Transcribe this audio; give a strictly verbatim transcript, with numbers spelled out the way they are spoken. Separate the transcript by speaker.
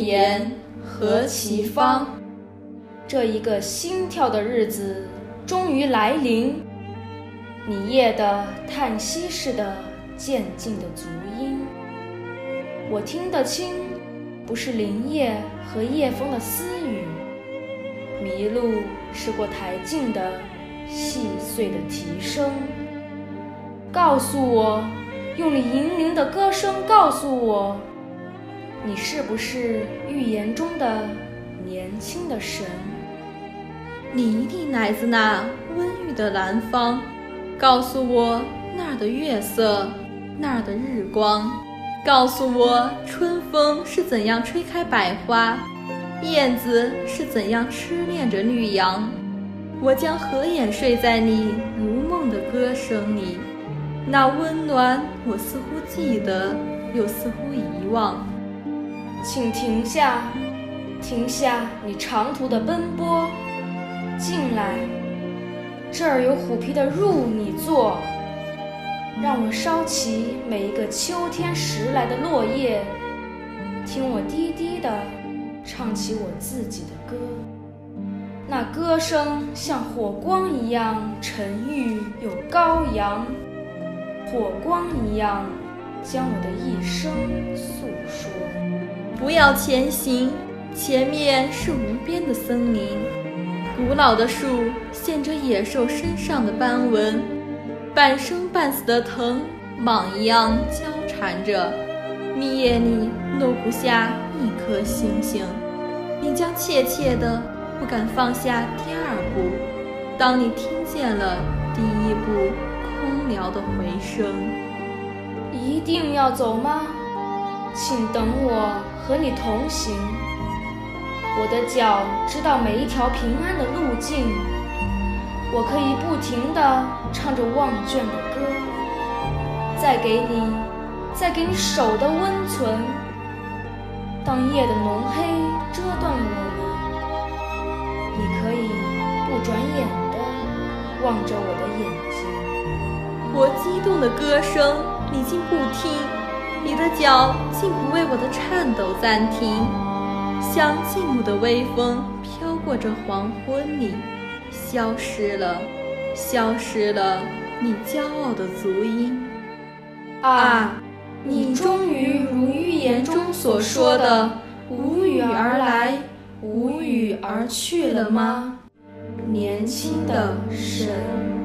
Speaker 1: 言何其芳。这一个心跳的日子终于来临，你夜的叹息似的渐进的足音，我听得清，不是林叶和夜风的私语，麋鹿是过台径的细碎的啼声。告诉我，用你银铃的歌声告诉我，你是不是预言中的年轻的神？
Speaker 2: 你一定来自那温郁的南方，告诉我那儿的月色，那儿的日光，告诉我春风是怎样吹开百花，燕子是怎样痴恋着绿杨。我将合眼睡在你如梦的歌声里，那温暖我似乎记得，又似乎遗忘。
Speaker 1: 请停下，停下你长途的奔波，进来，这儿有虎皮的褥你坐，让我烧起每一个秋天拾来的落叶，听我低低地唱起我自己的歌。那歌声像火光一样沉郁又高扬，火光一样将我的一生诉说。
Speaker 2: 不要前行，前面是无边的森林，古老的树现着野兽身上的斑纹，半生半死的藤蟒一样交缠着，密叶里落不下一颗星星。你将怯怯的不敢放下第二步，当你听见了第一步空聊的回声。
Speaker 1: 一定要走吗？请等我和你同行，我的脚知道每一条平安的路径，我可以不停地唱着忘倦的歌，再给你，再给你手的温存。当夜的浓黑遮断了我们，你可以不转眼地望着我的眼睛。
Speaker 2: 我激动的歌声你竟不听，你的脚竟不为我的颤抖暂停，像静穆的微风飘过这黄昏里，消失了，消失了你骄傲的足音。
Speaker 1: 啊，你终于如预言中所说的无语而来，无语而去了吗？年轻的神。